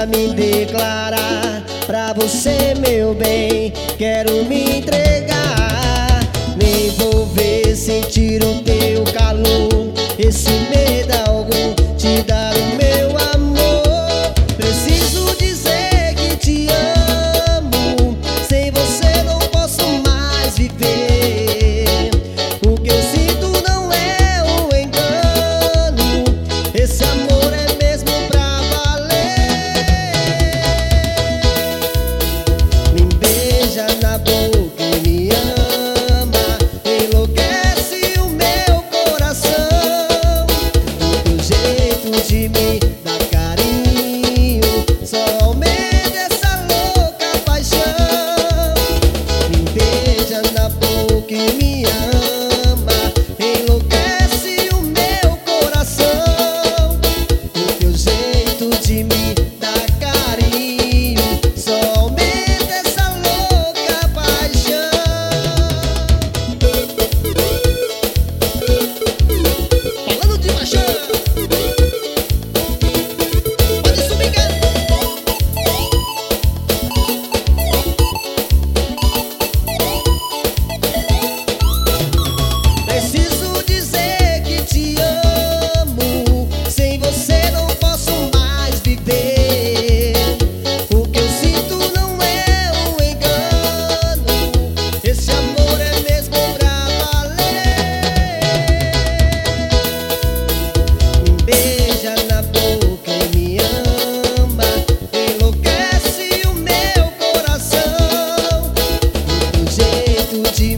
pra me declarar pra você, meu bem. Quero me entregar, me envolver, sentir o teu calor, esse medo algum, te dar o meu amor. Preciso dizer que te amo, sem você não posso mais viver. O que eu sinto não é um engano, esse amor é mesmo pra valer. Me beija na boca e me ama, enlouquece o meu coração. O teu jeito de me dar carinho só aumenta essa louca paixão. Me beija na boca e me ama, enlouquece o meu coração. O teu jeito de me dar carinho só aumenta essa louca paixão. Falando de paixão, pode subir, cara. Preciso dizer que te amo, sem você não posso mais viver. O que eu sinto não é um engano, esse amor é mesmo pra valer. Me beija na boca e me ama, enlouquece o meu coração. O teu jeito de